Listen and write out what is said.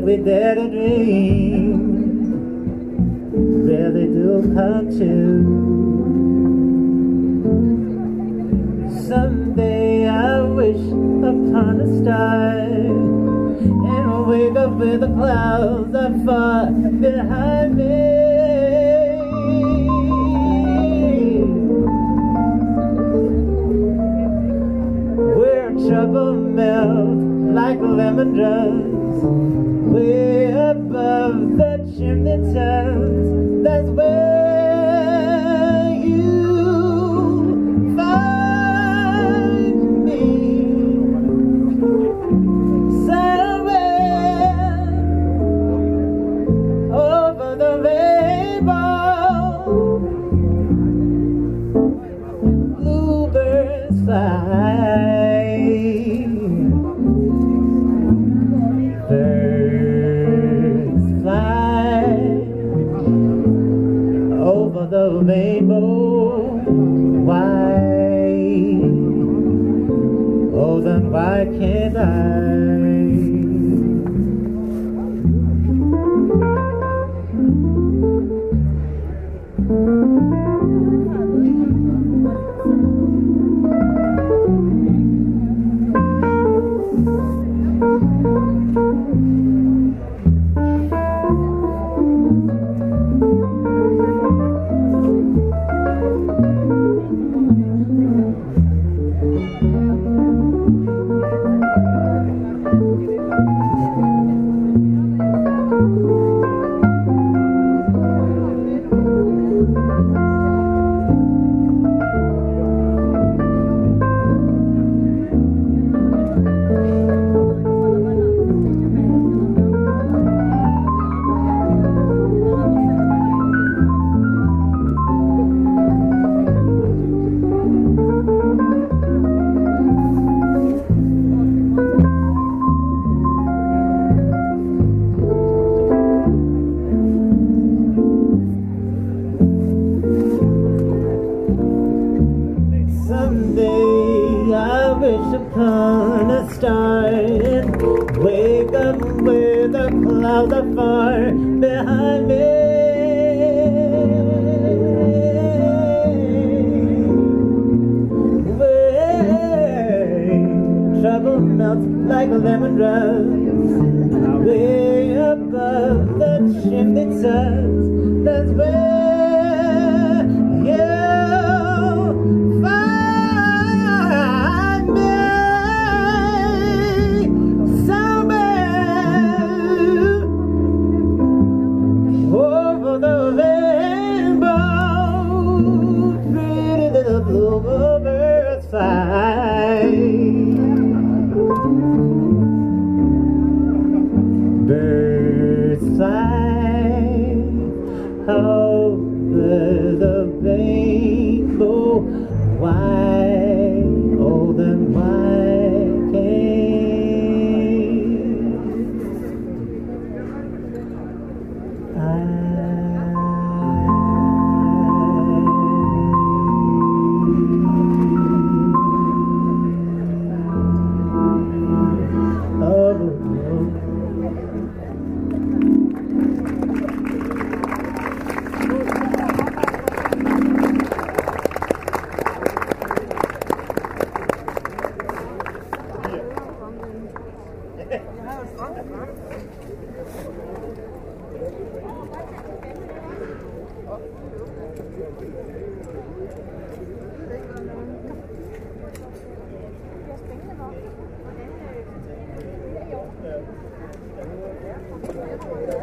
we dare to dream really do come true. Someday I wish upon a star and wake up with the clouds are far behind me. Where trouble melts like lemon drops, way above the chimney tops, that's where you find me. Somewhere over the rainbow, bluebirds fly. Over the rainbow, why? Oh, then why can't I? Someday I wish upon a star and wake up where the clouds are far behind me. Where trouble melts like lemon drops, way above the chimney tops, that's where bluebirds fly. Birds fly over the rainbow. Why, oh then why can't I? Ja.